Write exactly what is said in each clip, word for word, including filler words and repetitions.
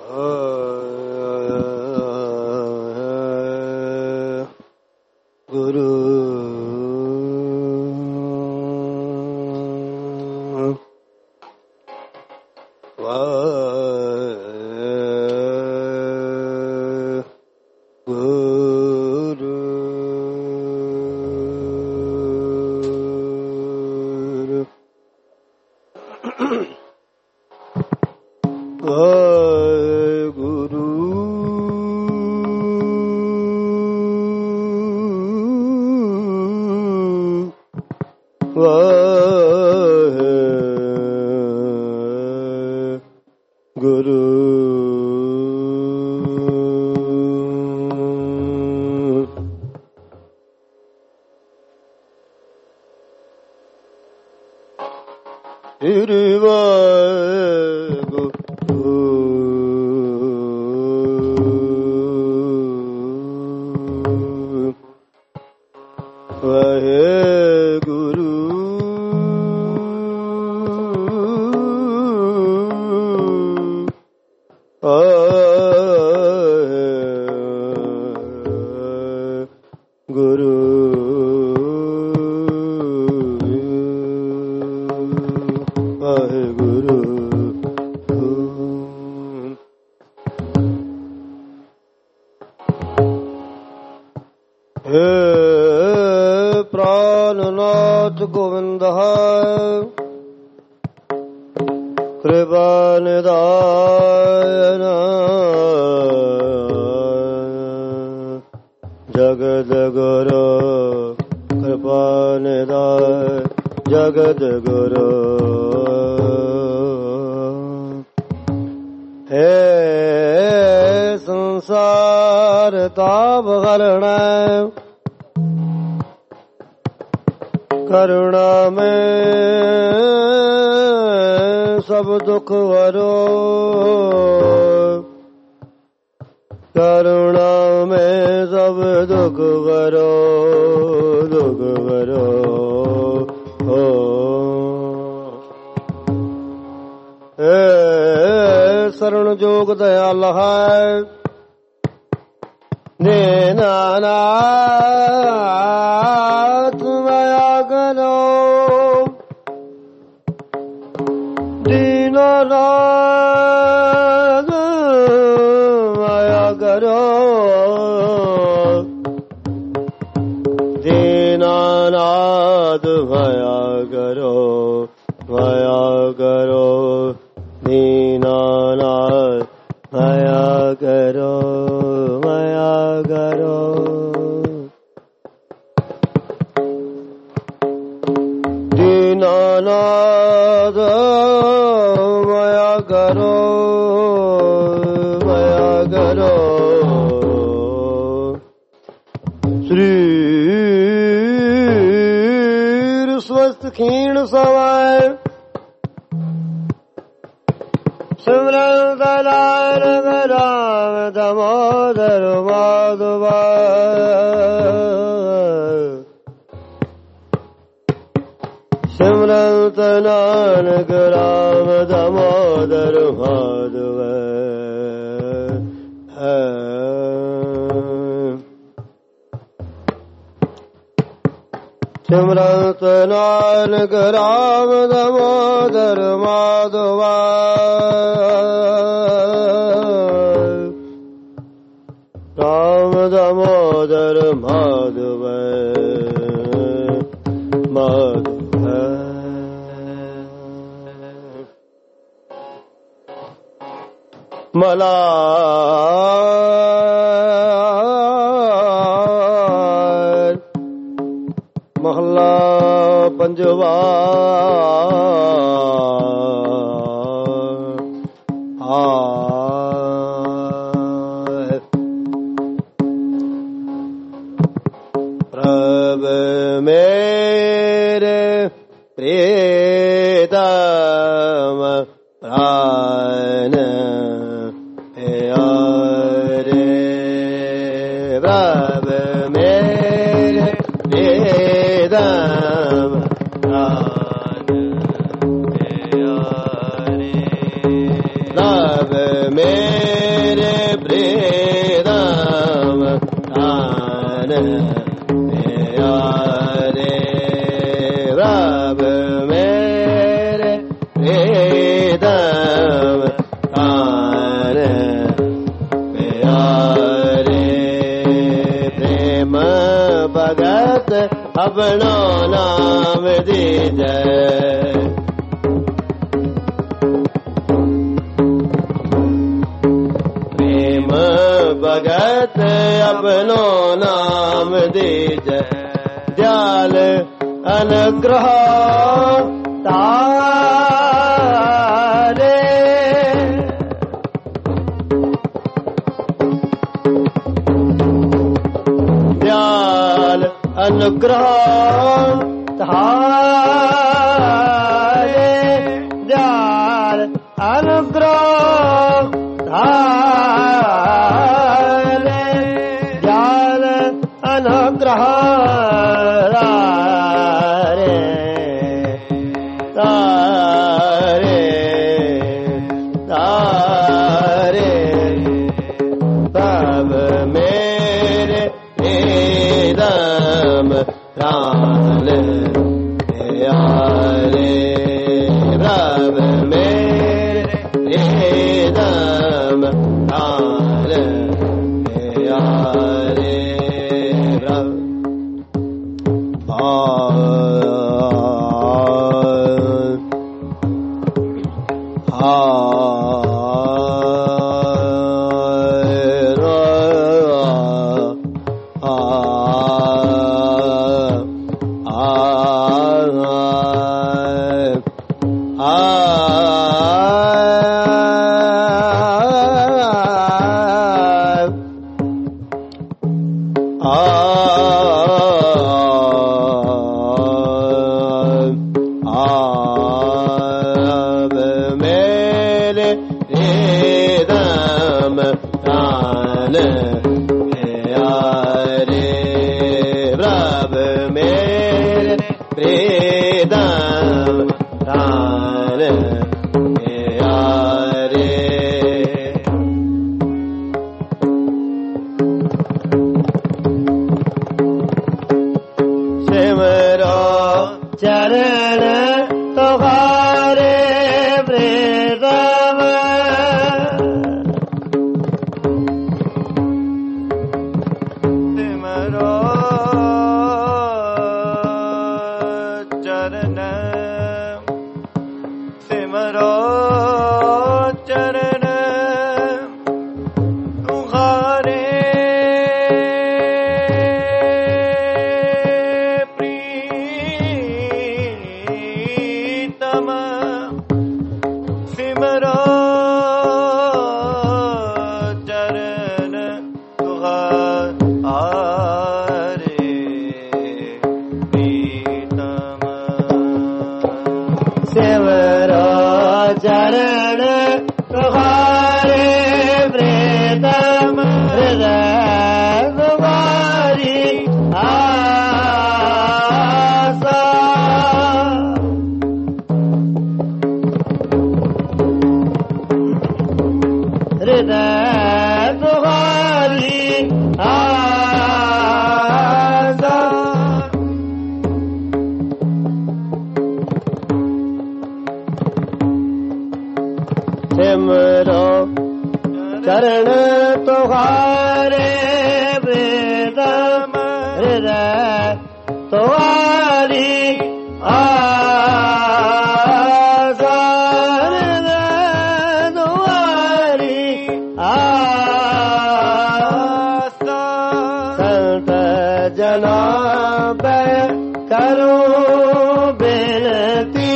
Love me. प्रीतम प्राण प्यारे प्रभ मेरे प्रीतम प्राण प्यारे प्रेम भगत अपनो नाम दीजै प्रेम भगत अपनो नाम दीजै दयाल अनुग्रह तारे दयाल अनुग्रह तारे दयाल अनुग्रह तारे दयाल अनुग्रह तारे तारे प्रभ मेरे प्रीतम प्राण प्यारे प्रभ मेरे प्रीतम प्राण प्यारे प्रभ चरण तुम्हारे प्रीतम हृदय तुम्हारी आशा हृदय तुम्हारी आशा संत जना पे करूं बेनती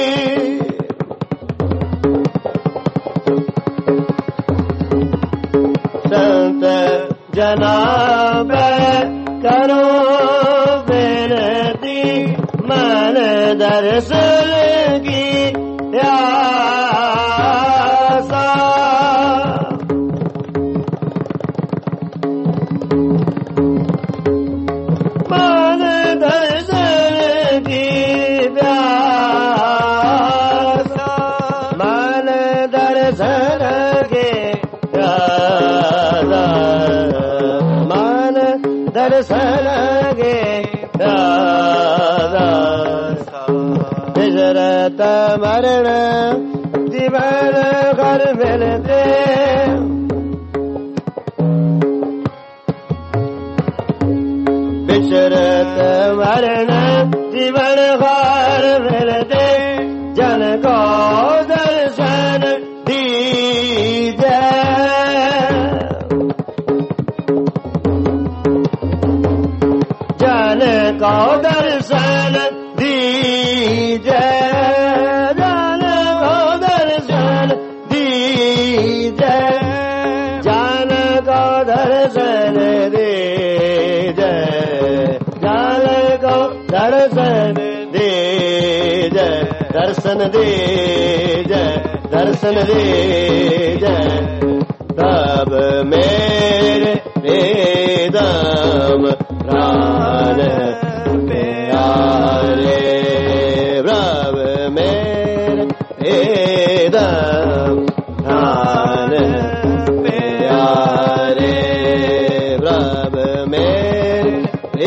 संत जनाब करो बेनती मन दर्शन की प्यासा मन दर्शन की प्यासा मन दर्शन की प्यासा दर्शन के दादा विजरत मरण जीवन घर मिलते विचरत मरण जीवन घर मिलते जन को दर्शन दीजे जन को दर्शन दीजे जन को दर्शन दीजे जन को दर्शन दीजे जन को दर्शन दीजे दर्शन दे जय दर्शन दे जय तब मेरे वेदम प्राण प्यारे प्रभ मेरे वेदम प्राण प्यारे प्रभ मेरे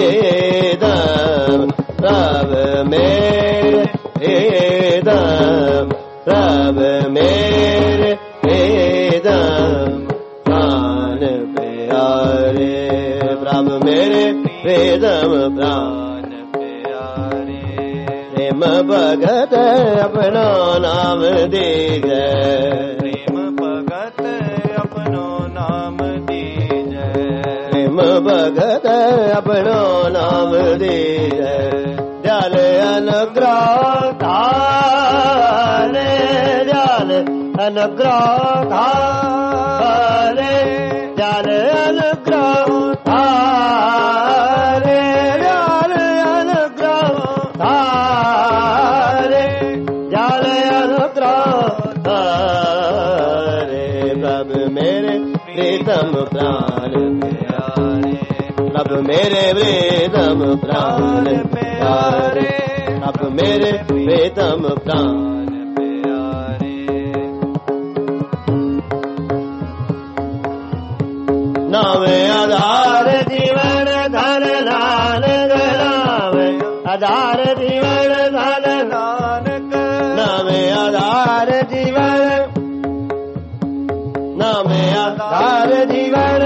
वेदम प्रभ मेरे वेदम प्रभ मेरे वेदम प्राण प्यारे प्रभ मेरे वेदम प्राण प्यारे प्रेम भगत अपना नाम दे प्रेम भगत अपनो नाम दे प्रेम भगत अपनो नाम दे जल अनुग्रह धारे जल अनुग्रह धारे जल अनुग्रह धारे जल अनुग्रह धारे जल अनुग्रह धारे प्रभ मेरे प्रीतम प्राण प्यारे प्रभ मेरे प्रीतम प्राण प्यारे प्रभ मेरे प्रीतम प्राण प्यारे नाम आधार जीवन धन नानक नाम आधार जीवन धन नानक नाम आधार जीवन नाम आधार जीवन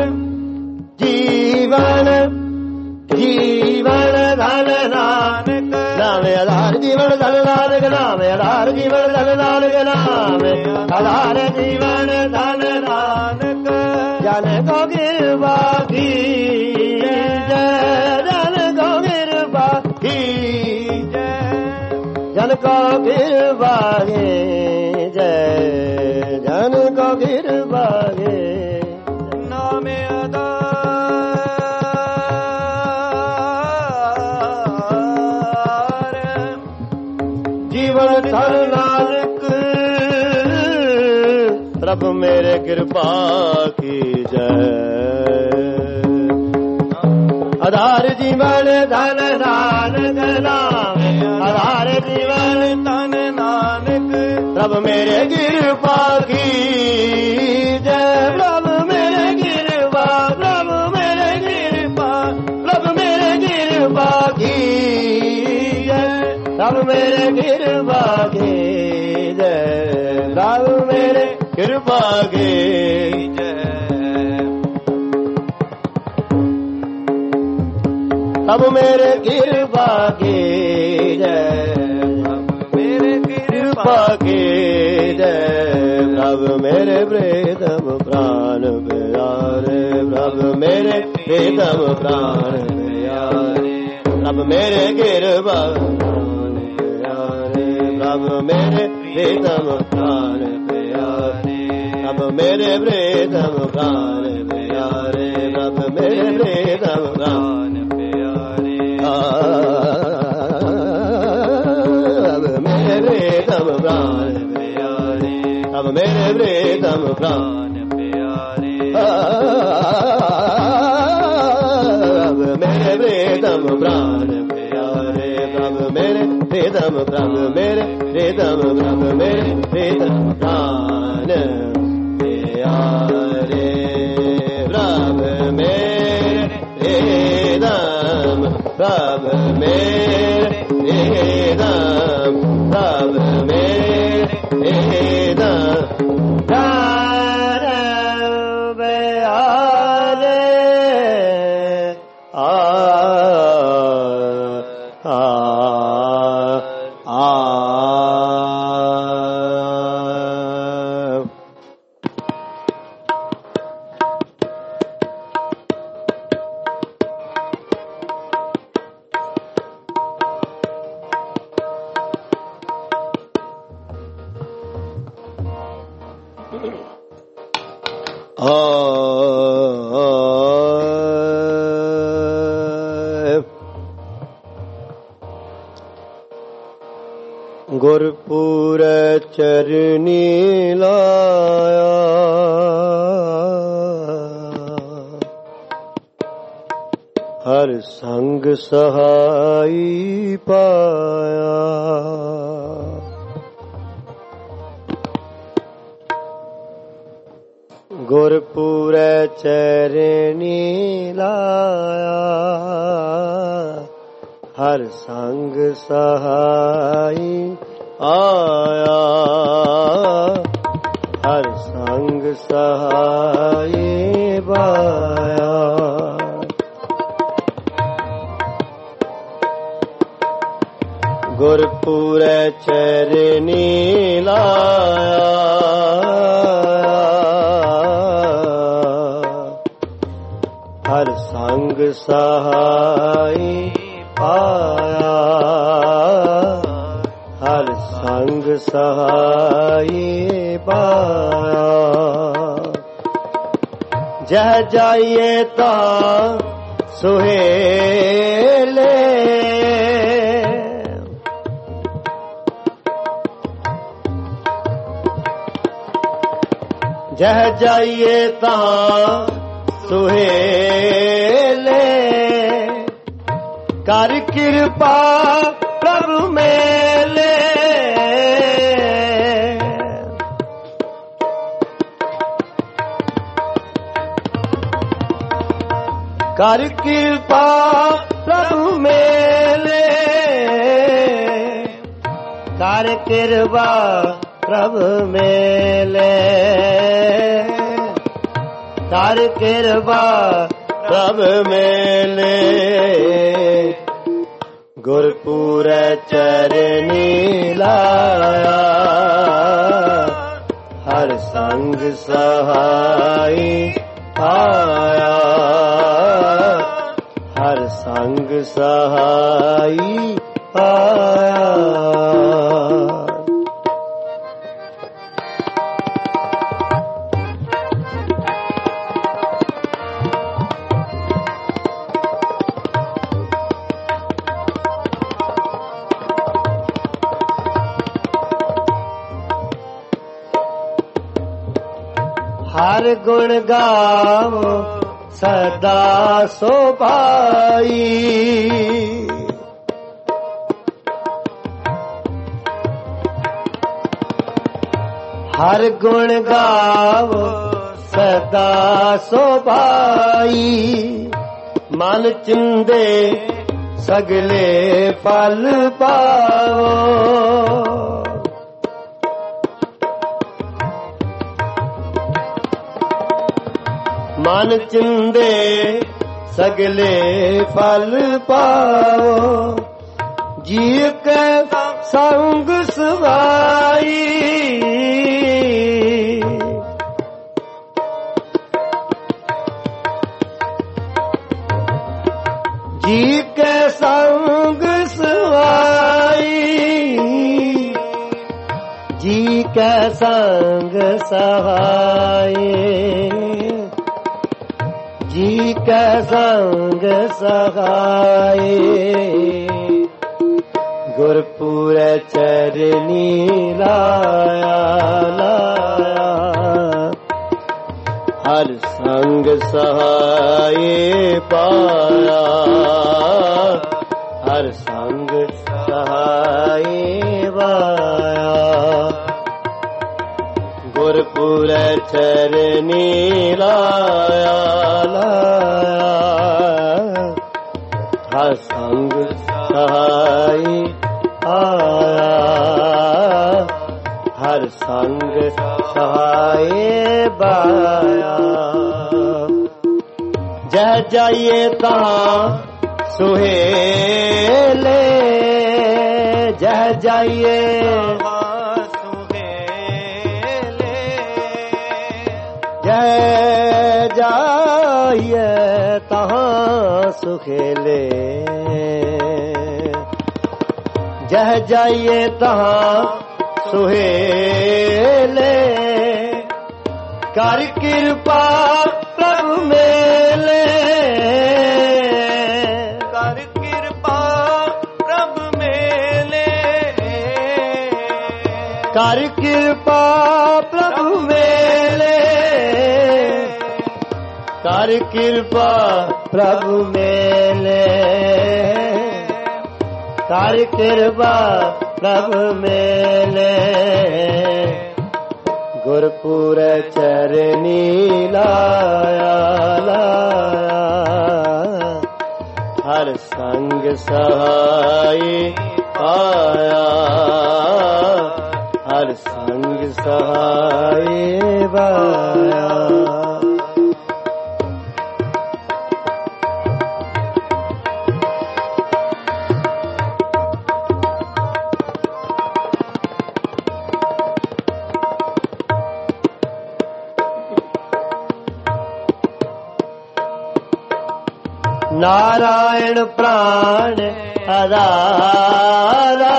जीवन जीवन धन नानक नाम आधार जीवन धन नानक नाम आधार जीवन धन नानक नाम आधार जीवन धन नानक जन को गिरवा की जन को गिरवा की जन को गिरवा जय जन को गिरवा नाम आधार जीवन धन नानक प्रभु मेरे कृपा की जय आधार जीवन धन नानक नाम आधार जीवन धन नानक प्रभु मेरे कृपा की जय प्रभु मेरे कृपा प्रभु मेरे कृपा प्रभु मेरे कृपा की जय प्रभु मेरे कृपा की जय प्रभु मेरे कृपा की जय प्रभु मेरे कृपा की जय मेरे कृपा की जय प्रभु मेरे प्रीतम प्राण प्यारे प्रभु मेरे प्रीतम प्राण प्यारे प्रभु मेरे कृपा प्यारे प्रभु मेरे प्रीतम प्राण प्यारे प्रभु मेरे प्रीतम प्राण प्यारे प्रभु मेरे प्रीतम प्राण प्यारे अब मेरे प्रीतम प्राण प्यारे अब मेरे प्रीतम प्राण प्यारे अब मेरे प्रीतम प्राण प्यारे प्रभु मेरे प्रीतम प्रभु मेरे प्रीतम प्रभु मेरे प्रीतम प्राण प्यारे प्रभु मेरे प्रीतम ਪ੍ਰਭ ਮੇਰੇ ਨਾਮ ਪ੍ਰਭ ਮੇਰੇ ਨਾਮ ਧਾਰ ਬਿਆਰੇ ਆ ਆ ਆ ਗੁਰਪੁਰ ਚਰਨੀ ਲਾਇਆ ਹਰ ਸੰਗ ਸਹਾਈ ਪਾਇਆ ਗੁਰਪੁਰ ਚਰਨੀ ਲਾਇਆ ਹਰ ਸੰਗ ਸਹਾਈ ਆਇਆ ਹਰ ਸੰਗ ਸਹਾਈ ਬਾਇਆ ਗੁਰਪੁਰ ਚਰਨੀ ਲਾਇਆ ਹਰ ਸੰਗ ਸਹਾਈ ਪਾਇਆ ਹਰ ਸੰਗ ਸਹਾਈ ਪਾਇਆ ਜਹ ਜਾਈਏ ਤਾਂ ਸੁਹੇਲੇ ਜਹ ਜਾਈਏ ਤਾਂ ਸੁਹੇਲੇ ਕਰ ਕਿਰਪਾ ਪ੍ਰਭੂ ਮੇਲੇ ਕਰ ਕਿਰਪਾ ਪ੍ਰਭੂ ਮੇਲੇ ਕਰ ਕਿਰਪਾ ਪ੍ਰਭੂ ਮੇਲੇ ਕਰ ਕਿਰਪਾ ਪ੍ਰਭ ਮੇਲੇ ਗੁਰਪੁਰ ਚਰਨੀ ਲਾਇਆ ਹਰ ਸੰਗ ਸਹਾਈ ਆਇਆ ਹਰ ਸੰਗ ਸਹਾਈ ਆਇਆ ਹਰ ਗੁਣ ਗਾਵੋ ਸਦਾ ਸੋਭਾਈ ਹਰ ਗੁਣ ਗਾਵੋ ਸਦਾ ਸੋਭਾਈ ਮਨ ਚਿੰਦੇ ਸਗਲੇ ਫਲ ਪਾਵੋ ਮਨ ਚਿੰਦੇ ਸਗਲੇ ਫਲ ਪਾਓ ਜੀ ਕੈ ਸੰਗ ਸਵਾਈ ਜੀ ਕੈ ਸੰਗ ਸਵਾਈ ਜੀ ਕੈ ਸੰਗ ਸਹਾਈ ਜੀ ਕੈ ਸੰਗ ਸਹਾਈ ਗੁਰਪੁਰ ਚਰਨੀ ਲਾਇਆ ਲਾਇਆ ਹਰ ਸੰਗ ਸਹਾਈ ਪਾਇਆ ਹਰ ਸੰਗ ਸਹਾਈ ਪਾਇਆ ਗੁਰਪੁਰ ਚਰਨੀ ਲਾਇਆ ਲਾਇਆ ਹਰ ਸੰਗ जह जाइए तहाँ सुहेले, जह जाइए सुहेले, जह जाइए तहाँ सुखेले, जह जाइए तहाँ सुहेले, कर कृपा प्रभु मेले, कर कृपा प्रभु मेले, कर कृपा प्रभु मेले, कर कृपा प्रभु मेले, कर कृपा प्रभु मेले, गुरपुर चरनी लाया लाया, हर संग सहाय पाया, हर संग सहाय पाया। नारायण प्राण आधारा,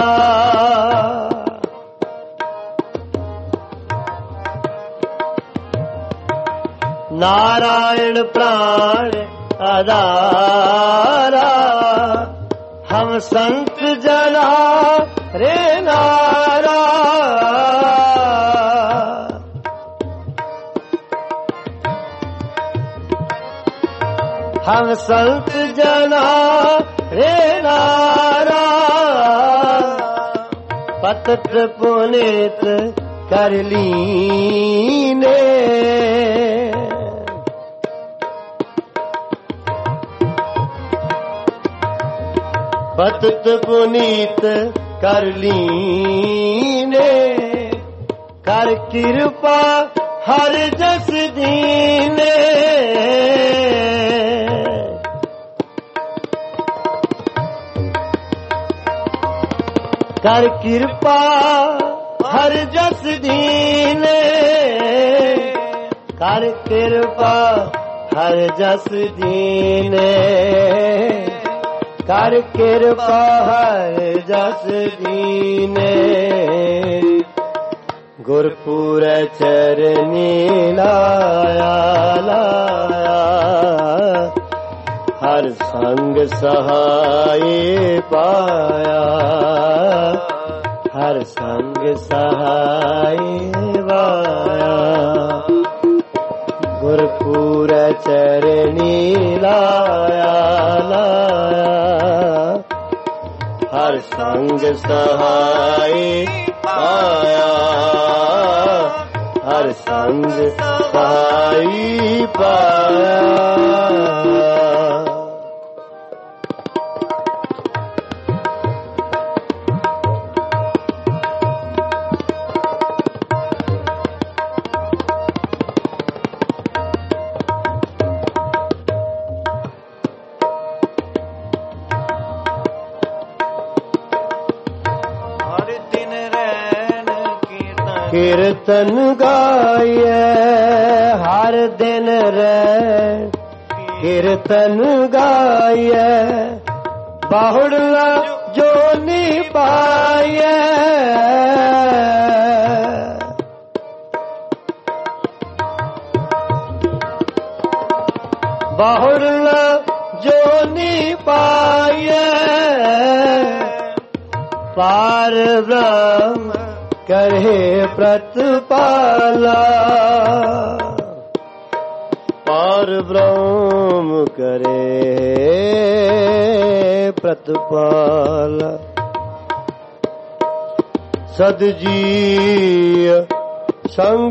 नारायण प्राण आधारा, हम संत जना रे नारा, हम संत जना रे नारा, पतित पुनीत कर लीने, पतित पुनीत कर लीने, कर कृपा हर जस दीने, कर कृपा हर जस दीने, कर कृपा हर जस दीने, कर कृपा हर जस दीने, गुरपुर चरनी लाया लाया, हर संग सहाय पाया, हर संग सहाय पाया, गुरपुर चरनी लाया लाया, हर संग सहाय पाया, हर संग सहाय पाया। कीर्तन गाये हर दिन रे, कीर्तन गाये बाहुड़ला जो नी पाये, बाहुड़ला जो नी पाये, पार ब्रह्म करे प्रतिपाला, पार ब्रह्म करे प्रतिपाला, सदजीय संग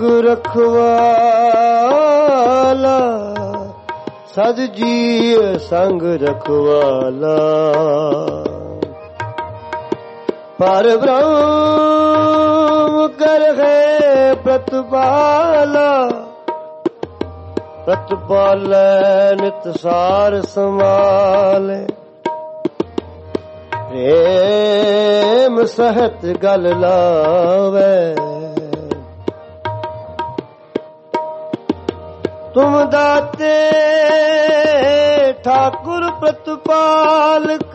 रखवाला, सदजीय संग रखवाला, पर ब्रह्म कर है प्रतिपाला, ਪ੍ਰਤਪਾਲੈ ਨਿਤ ਸਾਰ ਸੰਭਾਲੇ। ਪ੍ਰੇਮ ਸਹਿਤ ਗਲ ਲਾਵੇ ਤੁਮ ਦਾਤੇ ਠਾਕੁਰ ਪ੍ਰਤਪਾਲਕ।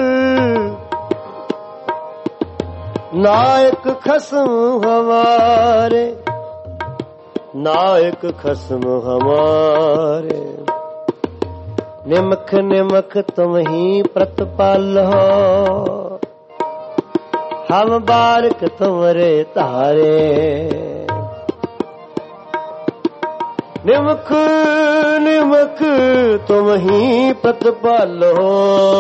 ਨਾਇਕ ਖਸਮ ਹਮਾਰੇ ਨਾਇਕ ਖਸਮ ਹਮਾਰੇ। ਨਿਮਖ ਨਿਮਖ ਤੁਮ ਹੀ ਪ੍ਰਤਪਾਲ ਹੋ ਹਮ ਬਾਰਕ ਤੁਮਰੇ ਧਾਰੇ। ਨਿਮਖ ਨਿਮਖ ਤੁਮ ਹੀ ਪ੍ਰਤਪਾਲ ਹੋ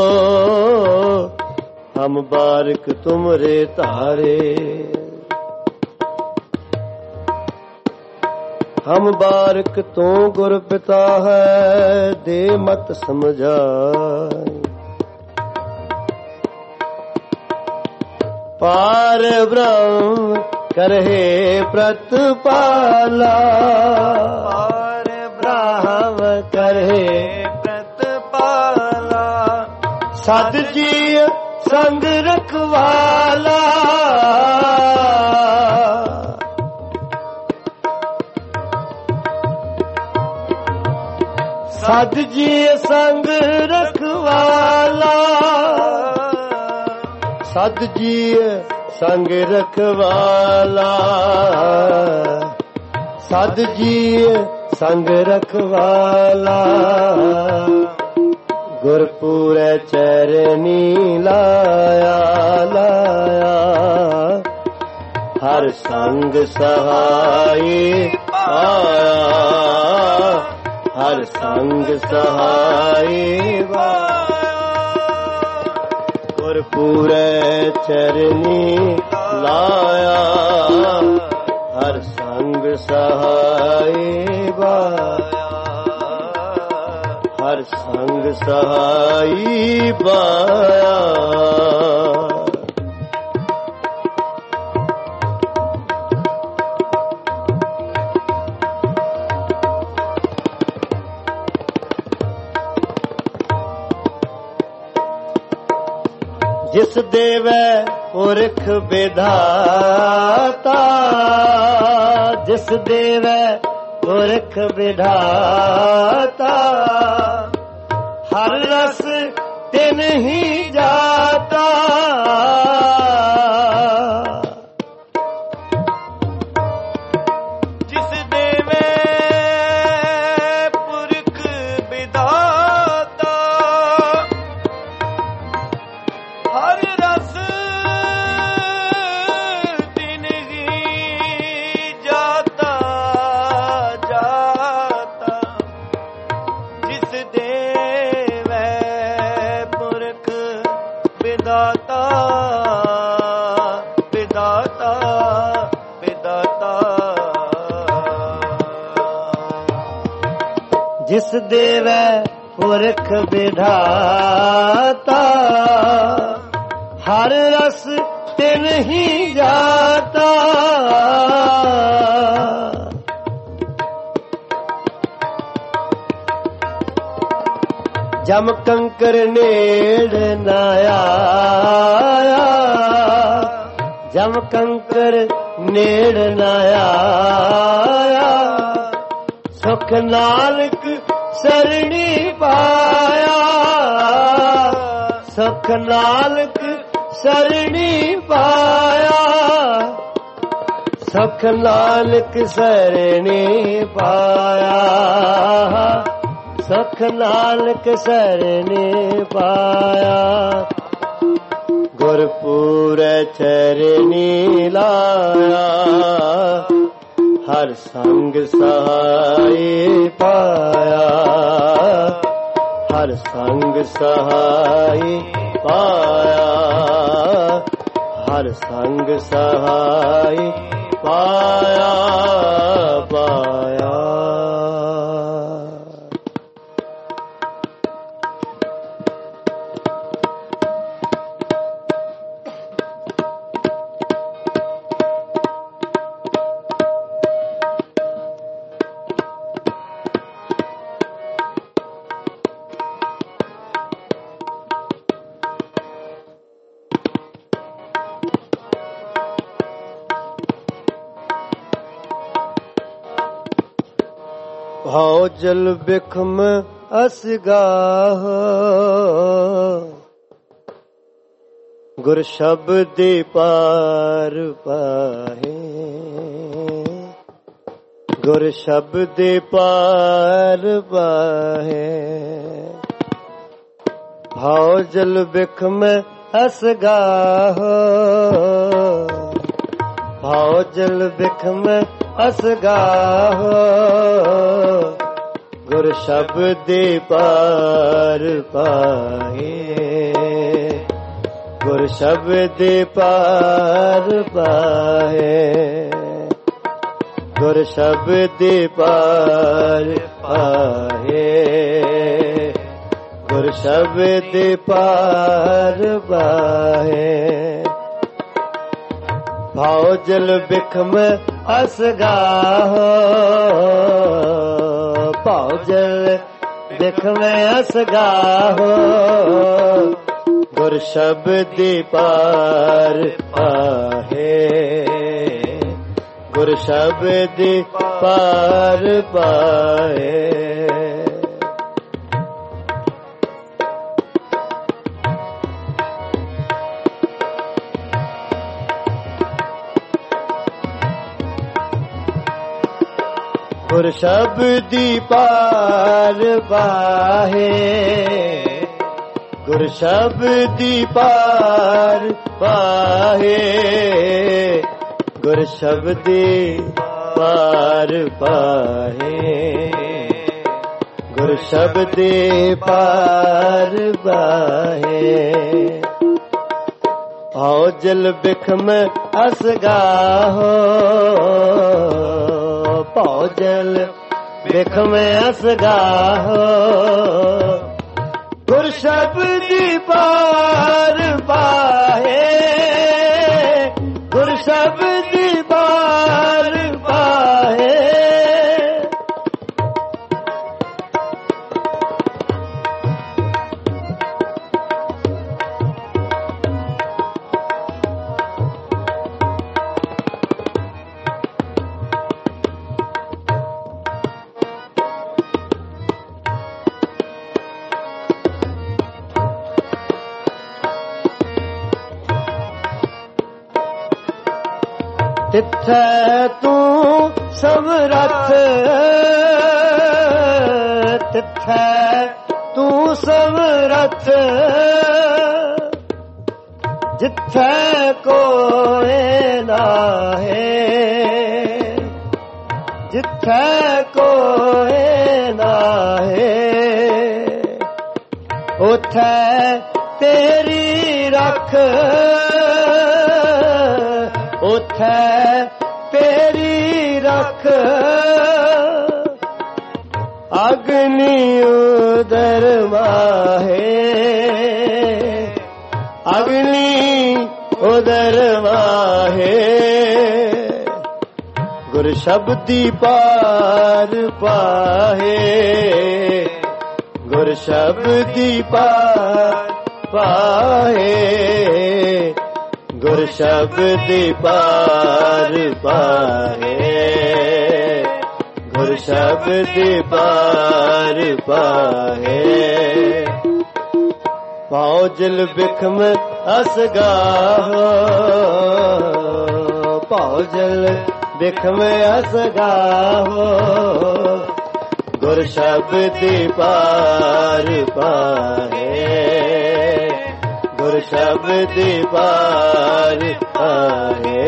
ਹਮ ਬਾਰਕ ਤੁਮਰੇ ਧਾਰੇ। ਹਮ ਬਾਰਕ ਤੂੰ ਗੁਰ ਪਿਤਾ ਹੈ ਦੇ ਮਤ ਸਮਝਾਈ। ਪਾਰ ਬ੍ਰਹਮ ਕਰਹਿ ਪ੍ਰਤਪਾਲਾ। ਪਾਰ ਬ੍ਰਹਮ ਕਰਹਿ ਪ੍ਰਤਪਾਲਾ। ਸਦ ਜੀ ਸੰਗ ਰਖਵਾਲਾ। ਸਦ ਜੀ ਸੰਗ ਰਖਵਾਲਾ। ਸਦ ਜੀ ਸੰਗ ਰਖਵਾਲਾ। ਸਦ ਜੀ ਸੰਗ ਰਖਵਾਲਾ। ਗੁਰਪੂਰੈ ਚਰਨੀ ਲਾਇਆ ਲਾਇਆ। ਹਰ ਸੰਗ ਸਹਾਈ ਪਾਇਆ। ਹਰ ਸੰਗ ਸਹਾਈ ਪਾਇਆ। ਗੁਰਪੂਰੈ ਚਰਨੀ ਲਾਇਆ। ਹਰ ਸੰਗ ਸਹਾਈ ਪਾਇਆ। ਹਰ ਸੰਗ ਸਹਾਈ ਪਾਇਆ। ਜਿਸ ਦੇਵੈ ਪੁਰਖ ਵਿਧਾਤਾ। ਜਿਸ ਦੇਵੈ ਪੁਰਖ ਵਿਧਾਤਾ। ਹਰ ਰਸ ਤਿਨ ਹੀ ਜਾਤਾ। ਜਿਸ ਦੇਵੈ ਪੁਰਖ ਵਿਧਾਤਾ। ਹਰ ਰਸ ਤਿਨ ਹੀ ਜਾਤਾ ਜਾਤਾ। ਜਿਸ ਦੇਵੈ ਪੁਰਖ ਵਿਧਾਤਾ ਵਿਧਾਤਾ ਵਿਧਾਤਾ। ਜਿਸ ਦੇਵੈ ਪੁਰਖ ਵਿਧਾਤਾ। ਹਰ ਰਸ ਤਿਨ ਹੀ ਜਾਤਾ। ਜਮ ਕੰਕਰ ਨੇੜ ਨ ਆਇਆ। ਜਮ ਕੰਕਰ ਨੇੜ ਨ ਆਇਆ। ਸੁਖ ਨਾਨਕ ਸਰਣੀ ਪਾਇਆ। ਸੁਖ ਨਾਨਕ ਸਰਣੀ ਪਾਇਆ। ਸੁਖ ਨਾਨਕ ਸਰਣੀ ਪਾਇਆ। ਸੁਖ ਨਾਨਕ ਸਰਣੀ ਪਾਇਆ। ਗੁਰਪੂਰੈ ਚਰਨੀ ਲਾਇਆ। ਹਰ ਸੰਗ ਸਹਾਈ ਪਾਇਆ। ਹਰ ਸੰਗ ਸਹਾਈ ਪਾਇਆ। ਹਰ ਸੰਗ ਸਹਾਈ ਪਾਇਆ ਪਾਇਆ। भाव जल बिखम असगाह गुर शब्द पार पाहे गुर शब्द पार पाहे भाव जल बिखम असगाह भाव जल बिखम असगाह गुर शब्द पार पाए गुर शब्द पार पाए गुर शब्द पार पाए गुर शब्द पार पाए भाव जल बिखम असगाह भाव जल बिखम असगाह गुर शब्द पार पाहे गुर शब्द पार पाए गुर शब्द पार पाहे गुर शब्द पार पाहे गुर शब्द पार पाहे गुर शब्द पार पाहे आओ जल बिखम असगाह भाव जल बिखम असगाह गुर शब्द पार पाहे गुर शब्द पार पाहे तिथै तू समरथ तिथै तू समरथ जिथै कोई नाहे जिथै कोई नाहे उथै तेरी रख उथै तेरी रख अग्नि उदर माहे अग्नि उदर माहे गुर शब्दी पार पाहे गुर शब्दी पार पाहे गुर शब्द पार पाहे गुर शब्द पार पाहे भाव जल बिखम असगाह भाव जल बिखम असगाह गुर शब्द पार पाहे गुर शब्द पार पाहे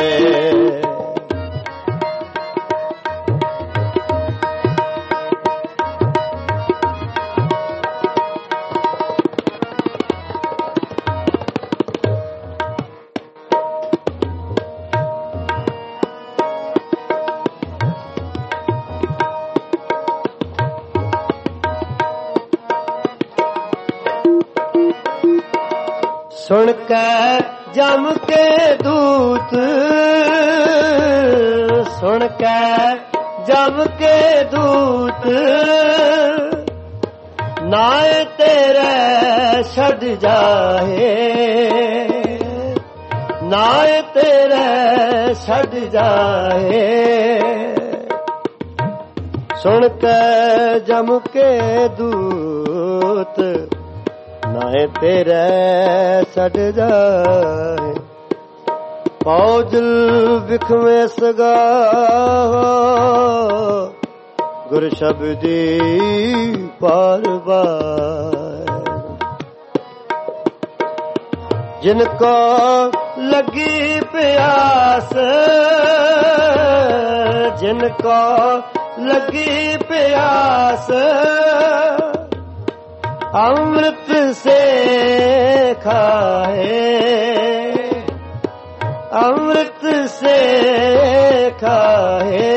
सुन के जम के दूत सुन के जम के दूत नाए तेरे छड़ जाए नाए तेरे छड़ जाए ਸੁਣ ਕੇ ਜਮ ਕੇ ਦੂਤ ਨਾਏ ਤੇਰੇ ਛੱਡ ਜਾਏ ਪੌਜਲ ਵਿਖਵੇਂ ਸਗਾ ਗੁਰ ਸ਼ਬਦੀ ਪਾਰ ਬਾਰ ਜਿਨ ਕੋ ਲੱਗੀ ਪਿਆਸ ਜਿਨ ਕੋ ਲੱਗੀ ਪਿਆਸ ਅੰਮ੍ਰਿਤ ਸੇ ਖਾਏ ਅੰਮ੍ਰਿਤ ਸੇ ਖਾਏ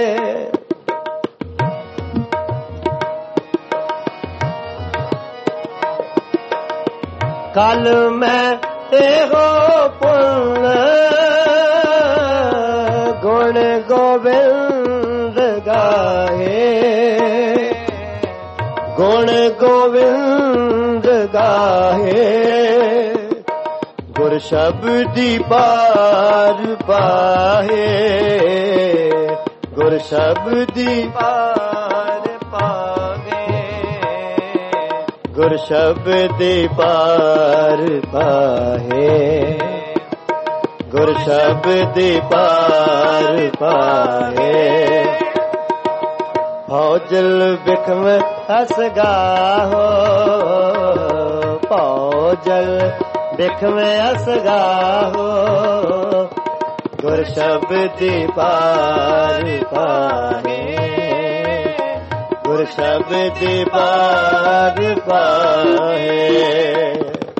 ਕਲ ਮੈਂ ਇਹੋ ਪੁੰਨ ਗੁਣ ਗੋਬਿੰਦ ਗਾਏ ਗੁਣ ਗੋਬਿੰਦ ਗਾਏ ਗੁਰ ਸ਼ਬਦੀ ਪਾਰ ਪਾਹੇ ਗੁਰ ਸ਼ਬਦੀ ਪਾਰ ਪਾਵੇ ਗੁਰ ਸ਼ਬਦੀ ਪਾਰ ਪਾਹੇ ਗੁਰ ਸ਼ਬਦੀ ਪਾਰ ਪਾਹੇ ਭੌਜਲ ਬਿਖਮ ਅਸਗਾਹੋ ਭੌਜਲ ਬਿਖਮ ਅਸਗਾਹੋ ਗੁਰ ਸ਼ਬਦੀ ਪਾਰ ਪਾਹੇ ਗੁਰ ਸ਼ਬਦੀ ਪਾਰ ਪਾਹੇ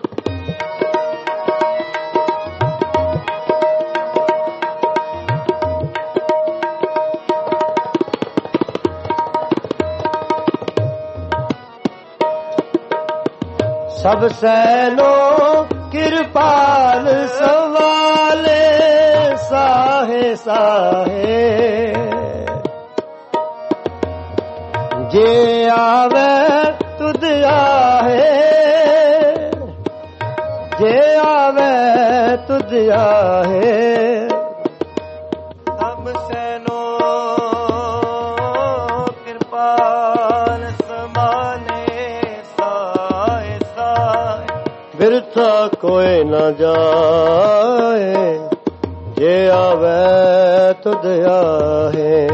ਸਭ ਸੈਨੋ ਕਿਰਪਾਲ ਸਵਾਲੇ ਸਾਹੇ ਸਾਹੇ ਜੇ ਆਵੇ ਤੁਧ ਆਹੇ ਜੇ ਆਵੇ ਤੁਧ ਆਹੇ ਸਭ ਸੈਨੋ ਕਿਰਪਾਲ ਸਮਾਲੇ ਸਾਹੇ ਸਾਹੇ ਬਿਰਥਾ ਕੋਈ ਨਾ ਜਾਏ ਜੇ ਆਵੇ ਤੁਧ ਆਹੇ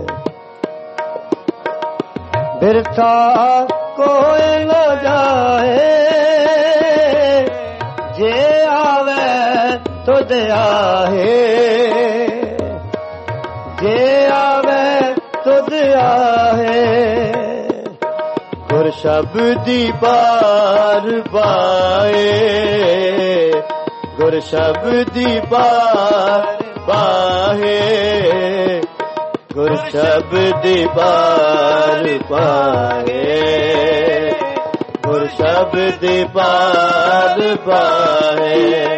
ਬਿਰਥਾ ਕੋਈ ਨਾ ਜਾਏ ਜੇ ਆਵੇ ਤੁਧ ਆਹੇ ਜੇ ਆਵੇ ਤੁਧ ਆਹੇ ਗੁਰ ਸ਼ਬਦੀ ਪਾਰ ਪਾਏ ਗੁਰ ਸ਼ਬਦੀ ਪਾਰ ਪਾਹੇ ਗੁਰ ਸ਼ਬਦੀ ਪਾਰ ਪਾਹੇ ਗੁਰ ਸ਼ਬਦੀ ਪਾਰ ਪਾਹੇ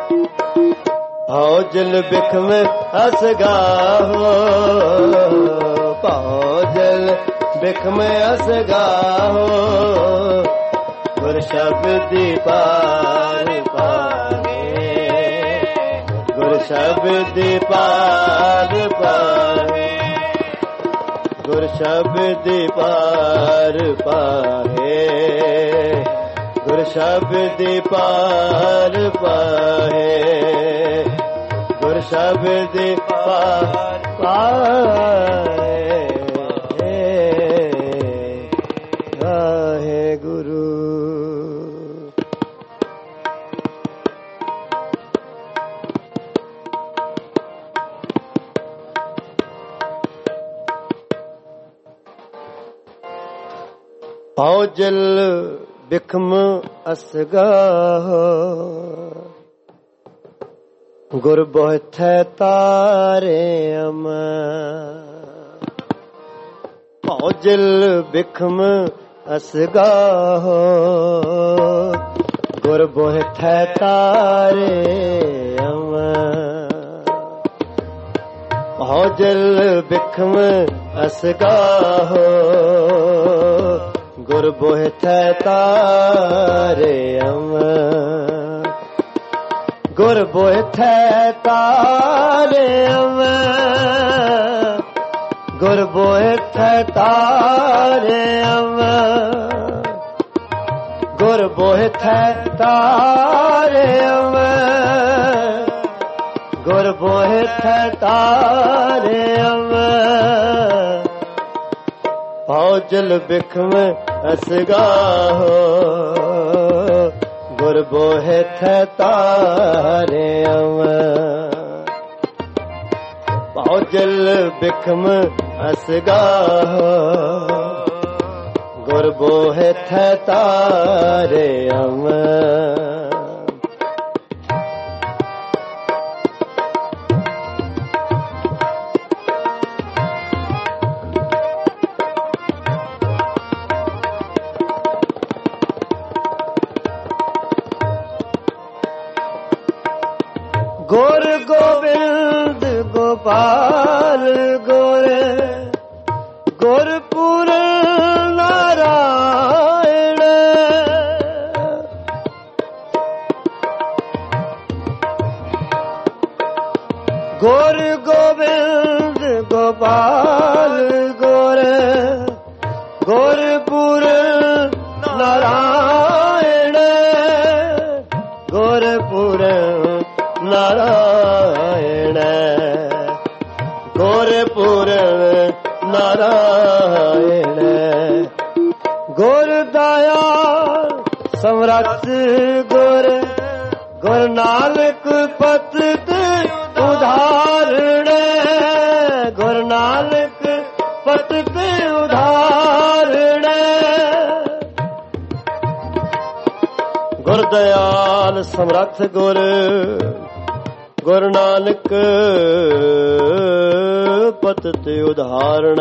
ਭੌਜਲ ਬਿਖਮ ਅਸਗਾਹੋ ਭੌਜਲ ਬਿਖਮ ਅਸਗਾਹੋ ਗੁਰ ਸ਼ਬਦੀ ਪਾਰ ਪਾਹੇ ਗੁਰ ਸ਼ਬਦੀ ਪਾਰ ਪਾਹੇ ਗੁਰ ਸ਼ਬਦੀ ਪਾਰ ਪਾਹੇ ਗੁਰ ਸ਼ਬਦੀ ਪਾਰ ਪਾਹੇ ਗੁਰ ਸ਼ਬਦੀ ਪਾਰ ਪਾਹੇ ਵਾਹਿਗੁਰੂ ਭੌਜਲ ਬਿਖਮ ਅਸਗਾਹ ਗੁਰ ਬੋਥੈ ਤਾਰੇ ਅਮ ਭੌਜਲ ਬਿਖਮ ਅਸਗਾਹ ਗੁਰ ਬੋਥੈ ਤਾਰੇ ਅਮ ਭੌਜਲ ਬਿਖਮ ਅਸਗਾਹ ਗੁਰ ਬੋਥੈ ਤਾਰੇ ਅਮ ਗੁਰ ਬੋਥੈ ਤਾਰੇ ਅਮ ਗੁਰ ਬੋਹਿ ਥੈ ਤਾਰੇ ਅਮਰ, ਗੁਰ ਬੋਹਿ ਥੈ ਤਾਰੇ ਅਮਰ, ਗੁਰ ਬੋਹਿ ਥੈ ਤਾਰੇ ਅਮਰ। ਪਉ ਜਲ ਬਿਖਮ ਅਸਗਾਹੋ, ਗੁਰ ਬੋਹਿ ਥੈ ਤਾਰੇ ਅਮਰ। ਪਉ ਜਲ ਬਿਖਮ ਅਸਗਾਹੋ, ਗੁਰ ਬੋਹਿ ਥੈ ਤਾਰੇ ਅਮਰ। ਗੁਰ ਗੋਬਿੰਦ ਗੋਪਾਲ ਗੁਰ, ਗੁਰ ਪੂਰਨ ਨਾਰਾਇਣ। ਗੁਰ ਗੋਬਿੰਦ ਗੋਪਾਲ ਗੁਰ, ਗੁਰ ਪੂਰਨ ਨਾਰਾਇਣ, ਗੁਰ ਪੂਰਨ ਨਾਰਾਇਣ, ਗੁਰ ਪੂਰਨ ਨਾਰਾਇਣ। ਗੁਰ ਦਇਆਲ ਸਮਰੱਥ ਗੁਰ, ਗੁਰ ਨਾਨਕ ਪਤਿਤ ਉਧਾਰਣ, ਗੁਰ ਨਾਨਕ ਪਤਿਤ ਉਧਾਰਣ। ਗੁਰ ਦਇਆਲ ਸਮਰੱਥ ਗੁਰ, ਗੁਰ ਨਾਨਕ ਪਤਿਤ ਉਧਾਰਣ।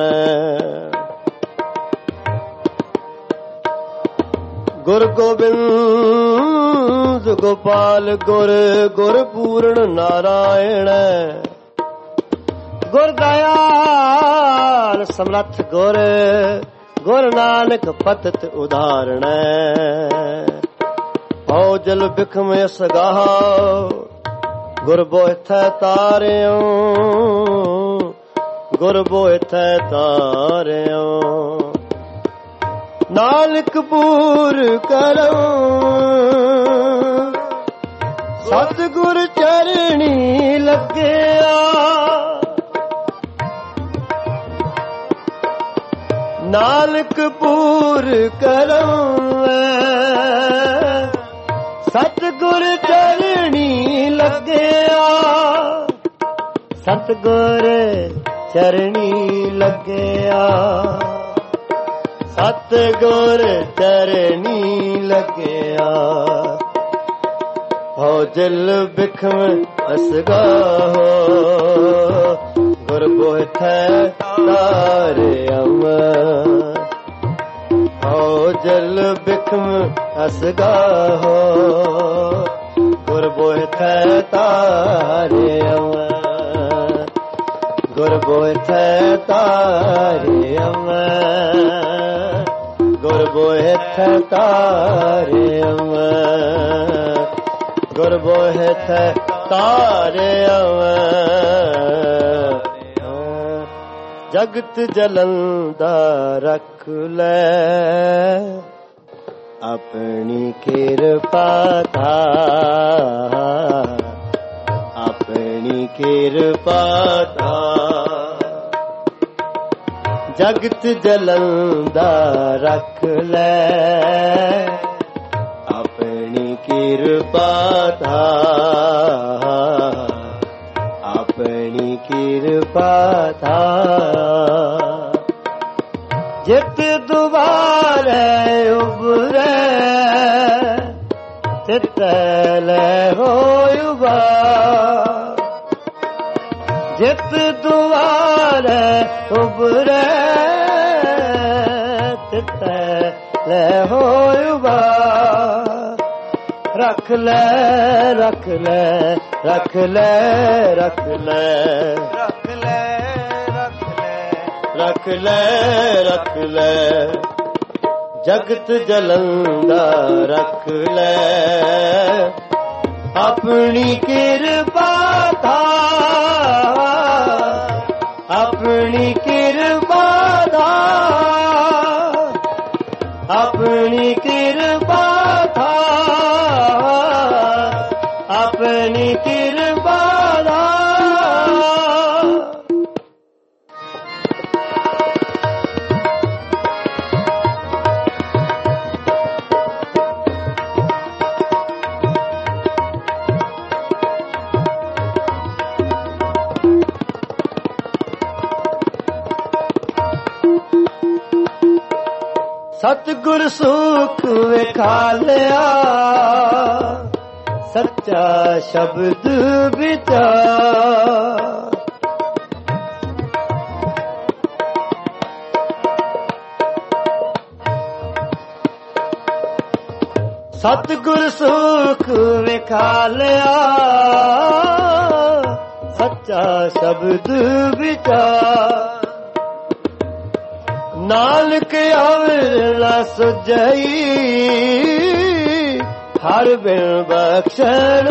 ਗੁਰ ਗੋਬਿੰਦ ਗੋਪਾਲ ਗੁਰ, ਗੁਰ ਪੂਰਨ ਨਾਰਾਇਣ। ਗੁਰ ਦਇਆਲ ਸਮਰੱਥ ਗੁਰ, ਗੁਰ ਨਾਨਕ ਪਤਿਤ ਉਧਾਰਣ। ਪਉ ਜਲ ਬਿਖਮ ਅਸਗਾਹੋ, ਗੁਰ ਬੋਹਿ ਥੈ ਤਾਰਿਓ, ਗੁਰ ਬੋਹਿ ਥੈ ਤਾਰਿਓ। ਨਾਨਕ ਪੂਰ ਕਰੋ, ਸਤਿਗੁਰ ਚਰਣੀ ਲੱਗਿਆ। ਨਾਨਕ ਪੂਰ ਕਰੋ, ਸਤਿਗੁਰ ਚਰਣੀ ਲੱਗਿਆ। ਸਤਿਗੁਰ ਚਰਣੀ ਲੱਗਿਆ, ਸਤਿਗੁਰ ਚਰਣੀ ਲੱਗਿਆ। ਹੋ ਜਲ ਬਿਖਮ ਅਸਗਾਹੋ, ਗੁਰ ਬੋਹਿ ਥੈ ਤਾਰੇ ਅਮਰ। ਹੋ ਜਲ ਬਿਖਮ ਅਸਗਾਹੋ, ਗੁਰ ਬੋਹਿ ਥੈ ਤਾਰੇ ਅਮਰ, ਗੁਰ ਬੋਹਿ ਥੈ ਤਾਰੇ ਅਮਰ, ਗੁਰ ਬੋਹਿ ਥੈ ਤਾਰੇ ਅਮਰ, ਗੁਰ ਬੋਹਿ ਥੈ ਤਾਰੇ ਅਮਰ। ਜਗਤ ਜਲੰਦਾ ਰਖ ਲੈ, ਆਪਣੀ ਕਿਰਪਾ ਧਾਰ, ਆਪਣੀ ਕਿਰਪਾ ਧਾਰ। ਜਗਤ ਜਲੰਦਾ ਰਖ ਲੈ, ਆਪਣੀ ਕਿਰਪਾ ਧਾਰ, ਆਪਣੀ ਕਿਰਪਾ ਧਾਰ। ਜਿਤ ਦੁਬਾਰੇ ਉਬਰੇ, ਤਿਤ ਲੈ ਹੋਇ ਉਬਾਰ। ਜਿਤ ਦੁਬਾਰੇ ਉਬਰੇ, ਤਿਤ ਲੈ ਹੋਇ ਉਬਾਰ। ਰੱਖ ਲੈ ਰੱਖ ਲੈ ਰੱਖ ਲੈ ਰੱਖ ਲੈ ਰੱਖ ਲੈ ਰੱਖ ਲੈ ਰੱਖ ਲੈ। ਜਗਤ ਜਲੰਦਾ ਰੱਖ ਲੈ, ਆਪਣੀ ਕਿਰਪਾ ਧਾਰ, ਆਪਣੀ ਆਪਣੀ ਕਿਰਪਾ ਦਾ ਆਪਣੀ ਕਿਰਪਾ ਦਾ ਆਪਣੀ ਕਿਰਪਾ ਦਾ ਸਤਿਗੁਰ ਸੁਖ ਵੇਖਾ ਲਿਆ ਸੱਚਾ ਸ਼ਬਦ ਵਿਚਾਰ ਸਤਿਗੁਰ ਸੁਖ ਵੇਖਾ ਲਿਆ ਸੱਚਾ ਸ਼ਬਦ ਵਿਚਾਰ ਨਾਨਕ ਅਵਰ ਨਾ ਸੁਝਈ ਹਰ ਬਿਨ ਬਖਸ਼ਣ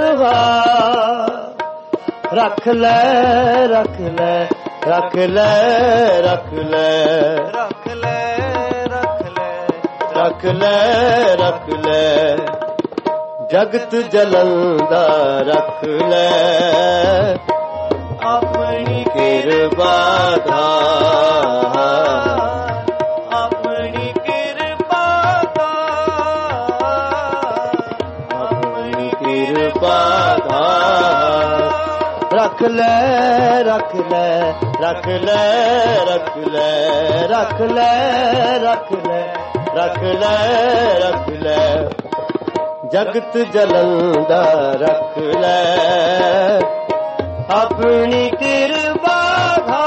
ਵਾਰ ਰੱਖ ਲੈ ਰੱਖ ਲੈ ਰੱਖ ਲੈ ਰੱਖ ਲੈ ਰੱਖ ਲੈ ਰੱਖ ਲੈ ਰੱਖ ਲੈ ਰੱਖ ਲੈ ਜਗਤ ਜਲੰਦਾ ਰੱਖ ਲੈ ਆਪਣੀ ਕਿਰਪਾ ਦਾ ਰੱਖ ਲੈ ਰੱਖ ਲੈ ਰੱਖ ਲੈ ਰੱਖ ਲੈ ਰੱਖ ਲੈ ਰੱਖ ਲੈ ਰੱਖ ਲੈ ਰੱਖ ਲੈ ਜਗਤ ਜਲੰਦਾ ਰੱਖ ਲੈ ਆਪਣੀ ਕਿਰਪਾ ਦਾ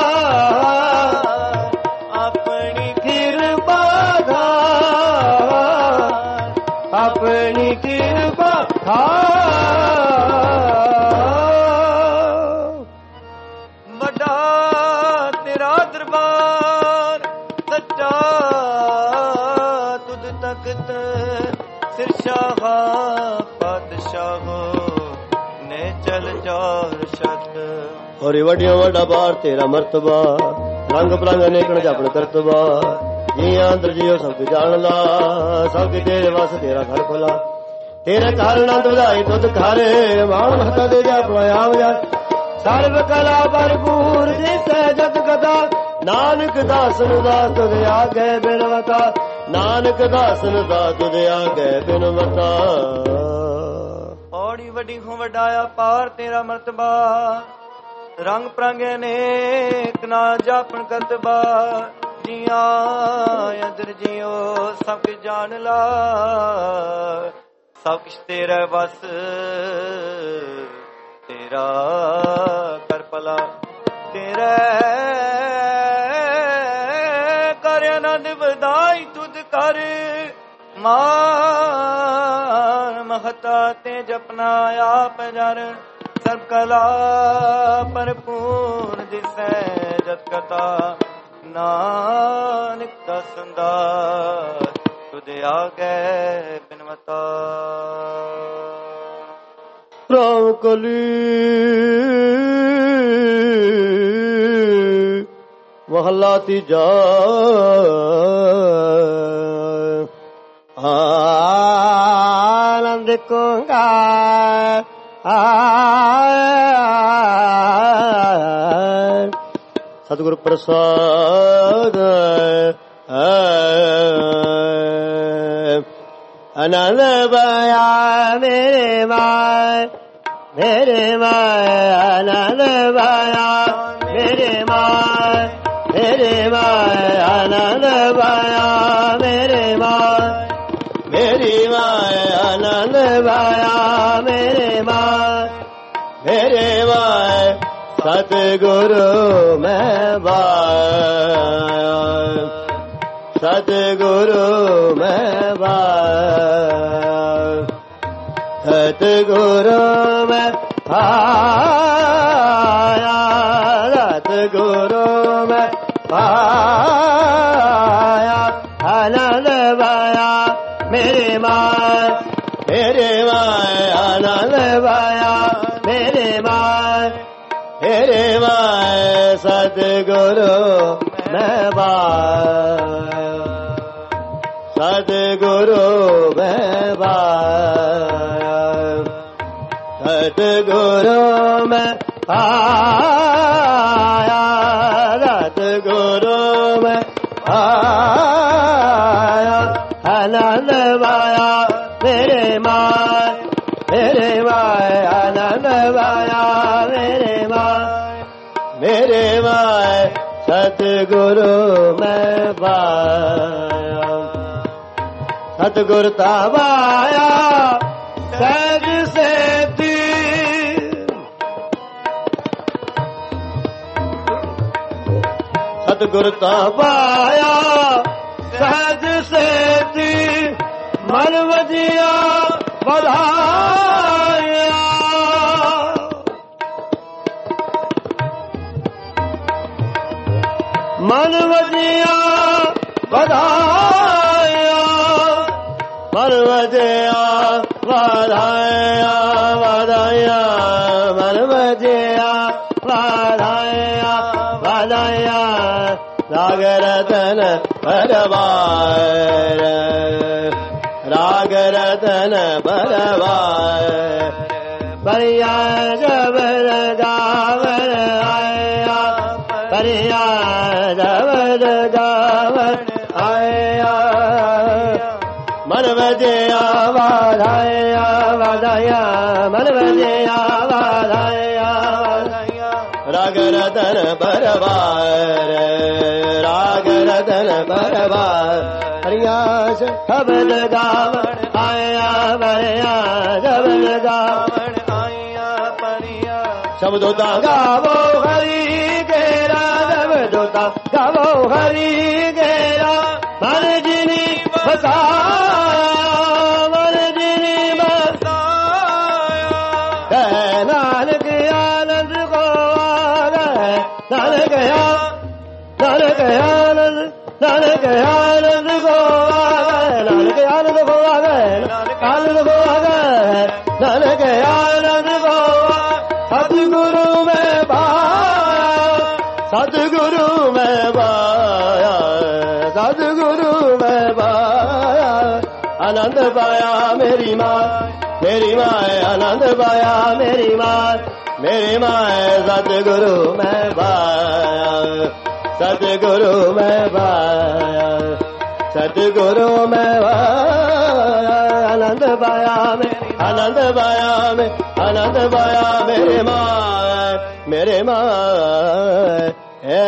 ਆਪਣੀ ਕਿਰਪਾ ਦਾ ਆਪਣੀ ਕਿਰਪਾ ਦਾ ਹੋਰੀ ਵੱਡਿਓ ਵੱਡਾ ਬਾਰ ਤੇਰਾ ਮਰਤਬਾ ਰੰਗ ਬਰੰਗ ਅਨੇਕਣ ਜਪਣ ਕਰਤਬਾ ਜੀਆਂ ਅੰਦਰ ਜੀਓ ਸਭ ਕੁ ਜਾਣ ਲਾ ਸਭ ਕੇ ਤੇਰੇ ਵਸ ਤੇਰਾ ਘਰ ਖੋਲਾ ਤੇਰੇ ਕਾਰਨ ਦੁਧਾਈ ਦੁੱਧ ਖਾਰੇ ਮਾਣ ਮਹਤਾ ਦੇ ਜਾ ਪ੍ਰਯਾਮ ਜਾ ਸਰਬ ਕਲਾ ਭਰਪੂਰ ਜਿਸੈ ਜਤ ਕਥਾ ਨਾਨਕ ਦਾਸਨ ਦਾ ਤੁਧ ਆਗੇ ਬਿਨਵਤਾ ਨਾਨਕ ਦਾਸਨ ਦਾ ਤੁਧ ਆਗੇ ਬਿਨਵਤਾ ਔੜੀ ਵੱਡੀ ਹੋ ਵਡਾਇਆ ਪਾਰ ਤੇਰਾ ਮਰਤਬਾ ਰੰਗ ਪ੍ਰੰਗ ਅਨੇਕ ਨਾ ਜਾਪਣ ਕਰਤਬਾ ਜੀਆਂ ਅੰਦਰ ਜੀਓ ਸਭ ਕੁਝ ਜਾਣ ਲਾ ਸਭ ਕੁਛ ਤੇਰਾ ਬਸ ਤੇਰਾ ਕਰ ਭਲਾ ਤੇਰਾ ਕਰ ਆਨੰਦ ਵਧਾਈ ਤੁਧ ਕਰ ਮਾਨ ਮਹਤਾ ਤੇ ਜਪਨਾ ਆਪ ਜਰ ਸਭ ਕਲਾ ਭਰਪੂਰ ਦਿਸੈ ਜਤ ਕਥਾ ਨਾਨਕ ਦਸੰਦਾ ਤੁਧ ਆਗੇ ਬਿਨਵਤਾ ਰਾਮ ਕਲੀ ਮਹਲਾ ਤੀਜਾ ਆਨੰਦ ਕੋਂਗਾ ਸਤਿਗੁਰ ਪ੍ਰਸਾਦ ਆਨੰਦ ਬਾਇਆ ਮੇਰੇ ਮਾਇ ਮੇਰੇ ਮਾਇ ਆਨੰਦ ਬਾਇਆ ਮੇਰੇ ਮਾਇ ਮੇਰੇ ਮਾਇ ਆਨੰਦ ਬਾਇਆ ਮੇਰੇ ਮਾਇ ਮੇਰੀ ਮਾਇ ਆਨੰਦ ਬਾਇਆ ਮੇਰੇ ਮਾਇ ਮੇਰੇ ਮਾਇ ਸਤਿਗੁਰੂ ਮੈਂ ਬਾਇਆ ਸਤਿਗੁਰੂ ਮੈਂ ਬਾਇਆ ਸਤਿਗੁਰੂ ਮੈਂ ਪਾਇਆ ਸਤਿਗੁਰੂ ਮੈਂ ਪਾਇਆ ਆਨੰਦ ਬਾਇਆ ਮੇਰੇ ਮਾਇ ਮੇਰੇ ਮਾਇ ਆਨੰਦ ਬਾਇਆ ਮੇਰੇ ਮਾਇ ਮੇਰੇ ਮਾਇ सतगुरु मैं पाया, सतगुरु मैं पाया, सतगुरु मैं पाया, सतगुरु मैं पाया, आनंद पाया मेरे माय, मेरे माय आनंद पाया मेरे माय, मेरे माय सतगुरु मैं पाया, सतगुरु ता पाया सहज सेती, सतगुरु ता पाया सहज सेती, मन वजिया बधाया, मन वजिया बधाया, मन वजिया बधाया बधाया, मन वजिया बधाया बधाया, राग रतन भरवार, राग रतन भरवार, परिया जबर गावर आया, परिया जबर गावर आया, मन वजिया वाधाया वाधाया, मन वजिया वाधाया वाधाया, राग रतन भरवार, राग रतन भरवार, हरियास शब्द गावण आया परिया, शब्द गावण आया परिया, शब्दों गावो हरि गेरा, शब्दों गावो हरि गेरा, मन जिनी बसाया, मन जिनी बसाया, कह नानक आनंद को आए, नानक नानक आनंद, नानक आनंद को आए, नानक आनंद को आए, आनंद को आए, नानक आनंद को आए, सतगुरु में पाया, सतगुरु में पाया, सतगुरु में पाया, आनंद पाया मेरी माँ, मेरी माँ आनंद पाया मेरी माँ, मेरी माँ सतगुरु में पाया, सतगुरु में पाया, सतगुरु में पाया, आनंद पाया में, आनंद पाया में, आनंद पाया मेरे माँ, मेरे माँ है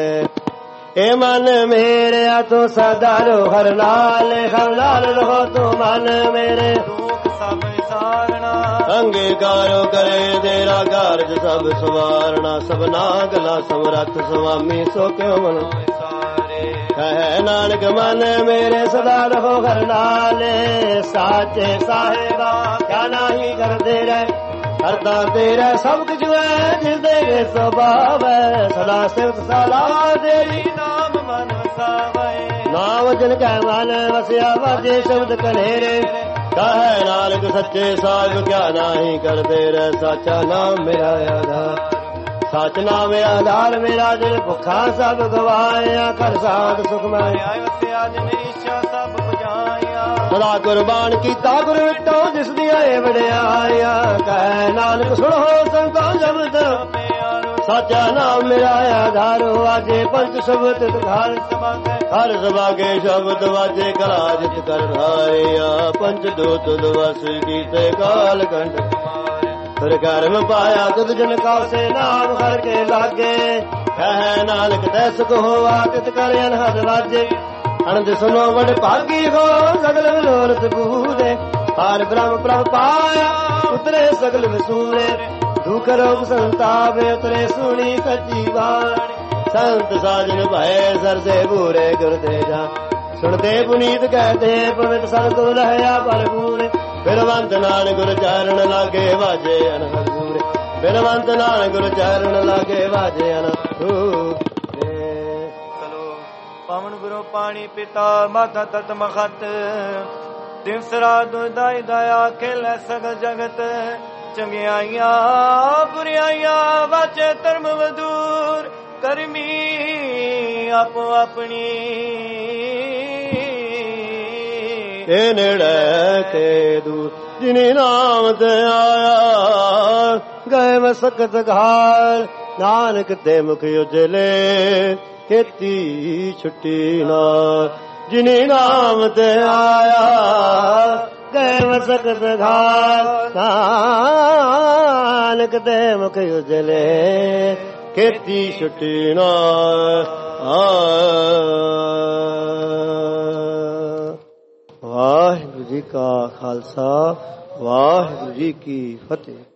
ए मन मेरे तो सदा रो हर लाल, हर लाल रहो तो मन मेरे, दुख सब सारना, अंगीकारो करे तेरा कार्य सब सवारना, सबना गला समरथ स्वामी सो क्यों मन सारे, कहे नानक मन मेरे सदा रहो हर लाल, साचे साहेबा क्या नहीं करते रहे, करता तेरा सब कुछ है जिस तेरे स्वभाव है, सदा सिर्फ सदा तेरी नाम मन वसावे, नाम जिन का मन वसिया वाजे शब्द कनेरे, कहे नानक सच्चे साहिब क्या नहीं करते रहे, साचा नाम मेरा आधार, सच नाम आधार मेरा, दिल भुखा सब गवाया, कर साध सुखमय वसिया जिन इच्छा सब बुझाया, सदा कुर्बान कीता गुरु विटो जिस दिया वड़ियाया, कह नानक सुनो संतो शब्द, साचा नाम मेरा आधारो, आजे पंच शब्द घर हर सभा के शब्द वाजे कला जित कर धारिया, पंच दूत दिवस गीते काल कंठ तुर कर्म पाया, तुद जन का से नाम हर के लागे, कह नानक तै सुख होवा तित कर अनहद वाजे, अनंद सुनो बड़ भागी हो सगल मनोरथ पूरे, हार ब्रह्म प्रभ पाया उतरे सगल विसूरे, दुख रोग संताप उतरे सुनी सच्ची बाणी, संत साजन भय सर से बूरे गुरते जा, सुनते पुनीत कहते पवित्र सतगुरु रहया भरपूर, बिरवंत नानक गुरु चरण लागे बाजे अनहद पूरे, बिरवंत नानक गुरु चरण लागे बाजे अनहद पूरे। पावन गुरु पाणी पिता माता तत मखत, दिन सरा दुदाई दया खेलै सगल जगत, चंगियाइयां बुरियाइयां वाचे धर्म वधूर, ਕਰਮੀ ਆਪੋ ਆਪਣੀ ਇਹ ਨੇੜੇ ਕੇ ਦੂਰ ਜਿਨੀ ਨਾਮ ਤੇ ਆਇਆ ਗਏ ਮਸਕਤ ਘਾਲ ਨਾਨਕ ਤੇ ਮੁਖ ਉਜਲੇ ਖੇਤੀ ਛੁੱਟੀ ਨਾ ਜਿਨੀ ਨਾਮ ਤੇ ਆਇਆ ਗਏ ਮਸਕਤ ਘਾਲ ਨਾਨਕ ਤੇ ਮੁਖ ਉਜਲੇ ਖੇਤੀ ਛੁੱਟੀ ਨਾ ਵਾਹਿਗੁਰੂ ਜੀ ਕਾ ਖਾਲਸਾ ਵਾਹਿਗੁਰੂ ਜੀ ਕੀ ਫਤਿਹ।